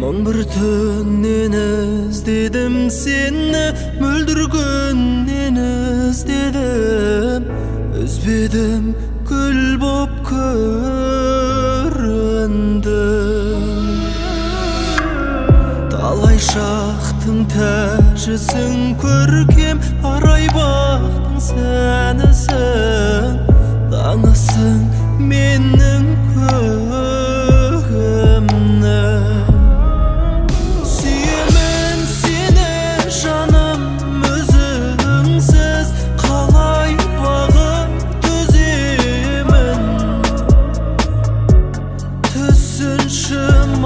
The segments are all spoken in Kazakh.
Мың бір түннен іздедім сені, мөлдіргеннен іздедім, үзбедім, гүл боп көріндім. Талай шақтың тәжісің көркем, арай бақтың сәнісің, таңысың менің көгімнің. Сүйемін сені жаным өзіңсіз, қалай бағым төземін, түсінші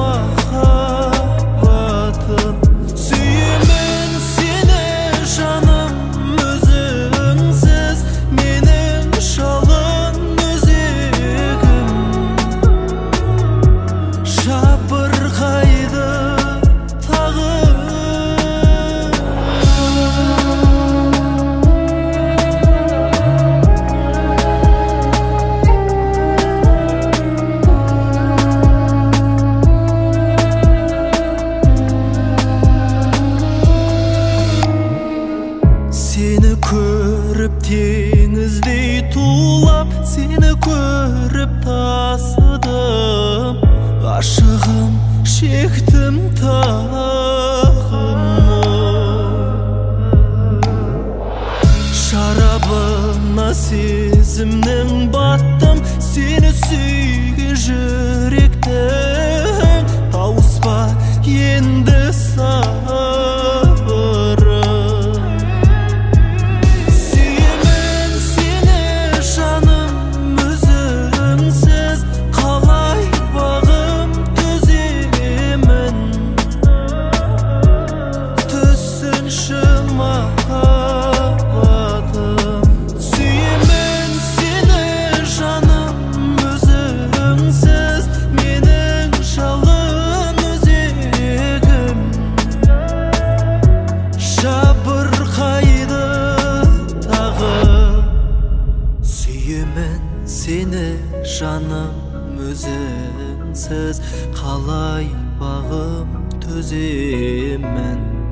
махаббатым. Сүйемін сені жаным өзіңсіз, менің шалғын өзегім жабырқайды тағы. Сені көріп теңіздей тулап, сені көріп тасыдым, ғашығым шектім тағым. Шарабына сезімнің баттым, сені сүйген жүректің тауыспа енді сырым. Сүйемін сені жаным өзіңсіз, қалай бағым төземін, түсінші махаббатым. Сүйемін сені жаным өзіңсіз, менің шалғын өзегім жабырқайды тағы. Сүйемін сені жаным өзіңсіз, қалай бағым төземін,